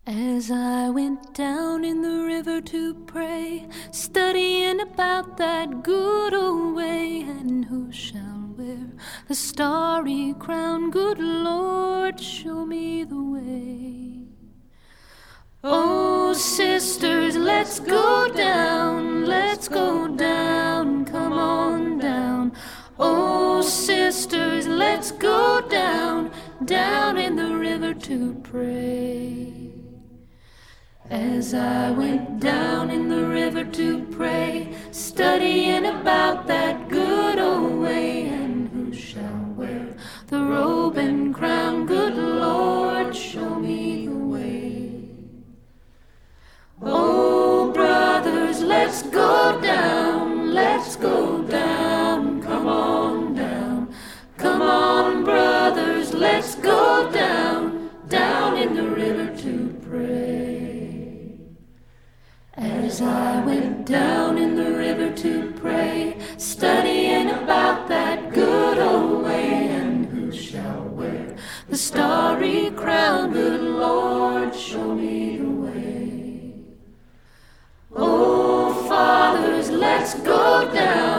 As I went down in the river to pray, studying about that good old way, and who shall wear the starry crown? Good Lord, show me the way. Oh, sisters, let's go down, come on down. Oh, sisters, let's go down in the river to pray. As I went down in the river to pray, studying about that good old way, and who shall wear the robe and crown? Good Lord, show me the way. Oh, brothers, let's go down, come on down. Come on, brothers, let's go down in the river to pray. As I went down in the river to pray, studying about that good old way, and who shall wear the starry crown? Good Lord, show me the way. Oh, fathers, let's go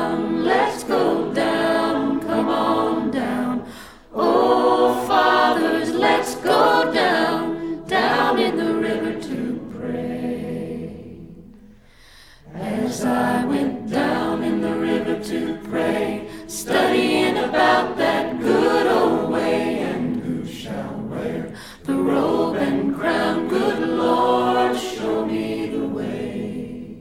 down, come on down. Oh, fathers, let's go down in the river to pray. As I went down in the river to pray, studying about that good old way, and who shall wear the robe and crown? Good Lord, show me the way.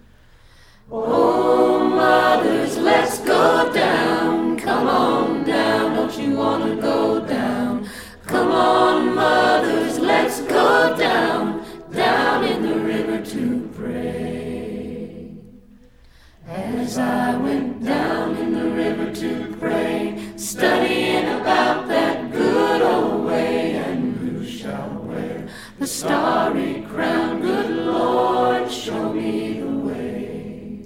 Oh, mothers, let's go down, come on down, don't you want to go down? Come on, mothers, let's go down in the river to pray. As I went down in the river to pray, studying about that good old way, and who shall wear the starry crown? Good Lord, show me the way.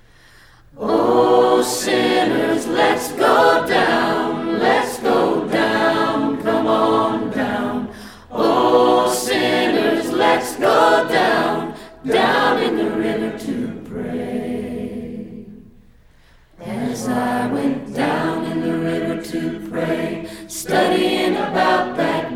Oh, sinners, let's go down, come on down. Oh, sinners, let's go down in the river to pray. As I went down in the river to pray, studying about that